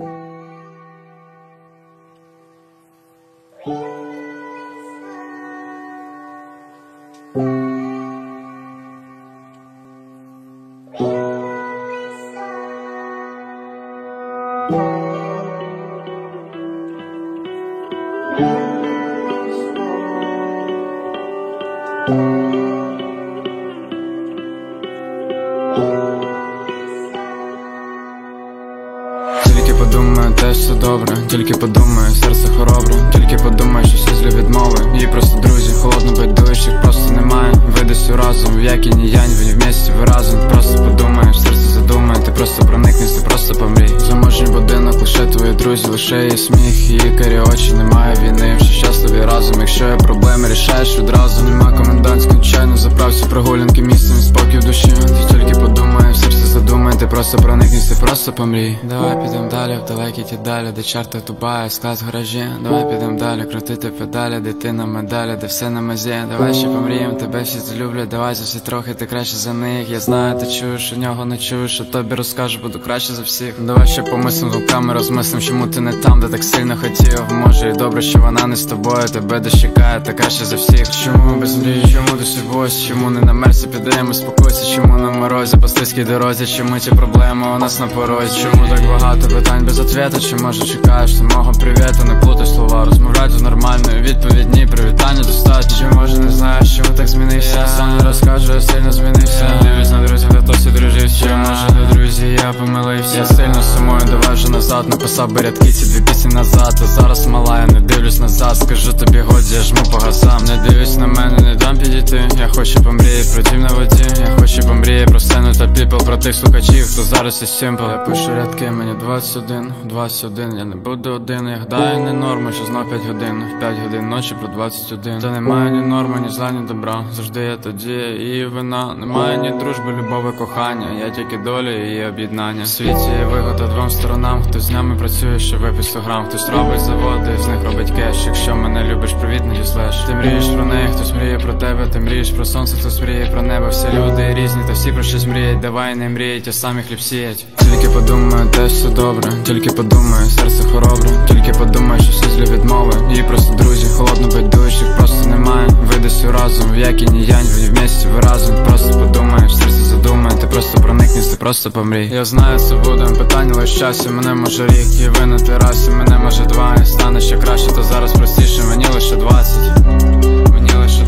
Тільки подумаю, те все добре, тільки подумаю, серце хоробре, тільки подумаю, що всі злі відмови. Її просто друзі, холодно байдуєш, їх просто немає. Ви десь у разом, в як і ні янь, ви вместе, ви разом. Просто подумаєш, серце задумає, ти просто проникнись, ти просто помрій. Заможний будинок, лише твої друзі, лише її сміх, її карі очі, немає війни, всі щасливі разом. Якщо є проблеми, рішаєш відразу. Нема комендантського чаю на заправці, прогулянки місцем, спокій в душі. Ти тільки подумаєш, серце задумає, ти просто проникнись, ти просто помрій. Давай підем далі, в далекі ті далі, де чарта тубає, склад в гаражі. Давай підем далі, крутити педалі, де ти на медалі, де все на мазі. Давай ще помрієм, тебе всі злюблять, давай за всі трохи, ти краще за них. Я знаю, ти чуєш, у нього не чуєш, а тобі розкажу, буду краще за всіх. Давай ще помислим думками, розмислим, чому ти не там, де так сильно хотів. Може і добре, що вона не з тобою, тебе десь чекає, та краще за всіх. Чому без мрії, чому досі бось, чому не на мерсі підемо, спокойся, чому на морозі, по слизькій дорозі, чому ці проблеми у нас на порозі. Чому так багато питань без ответа, чи може чекаєш ти мого привіта, не плутай слова, розмовляй з нормальною, відповідні привітання достатньо. Чи може не знаєш, чому так змінився, сам не розкажу, я сильно змінився. Дивись на друзів, де хтось одружився, чи може до друзі, я помилився. Я сильно сумую, давай вже назад, написав би рядки ці дві пісні назад. А зараз мала, я не дивлюсь назад, скажу тобі годі, я жму по газам. Не дивись на мене, не дам підійти, я хочу помрії про дім на воді. Я хочу помрії про сцену та піпл, про тих слухачів, хто зараз і симпл. Я пишу рядки, мені 21, я не буду один. Я гадаю, не норма, що знов 5 годин, в 5 годин ночі про 21. Та немає ні норми, ні зла, ні добра, завжди є тоді і вина. Немає ні дружби, любові, кохання, я тільки доля і об'єднання. В світі є вигода двом сторонам, хтось з нами працює, що випить 100 грам, хтось робить заводи, з них робить кеш. Якщо мене любиш, привіт, не діслеш. Ти мрієш про неї, хтось мріє про тебе, ти мрієш про сонце, хтось мріє про небо. Всі люди різні, та всі про щось мріють, давай не мріють, а самі хліб сіять. Тільки подумаю, те все добре, тільки подумаю, серце хоробре, тільки подумаю, що всі злі відмови. Її просто друзі, холодно байдуєш, їх просто немає. Ви десь у разом, в як і ні янь, ви вместе, ви разом. Просто подумаєш, серце задумає, ти просто проникнись, ти просто помрій. Я знаю, це буде питання лише часі, мене може рік, і ви на терасі, мене може 2, і стане ще краще, то зараз простіше, мені лише 20, мені лише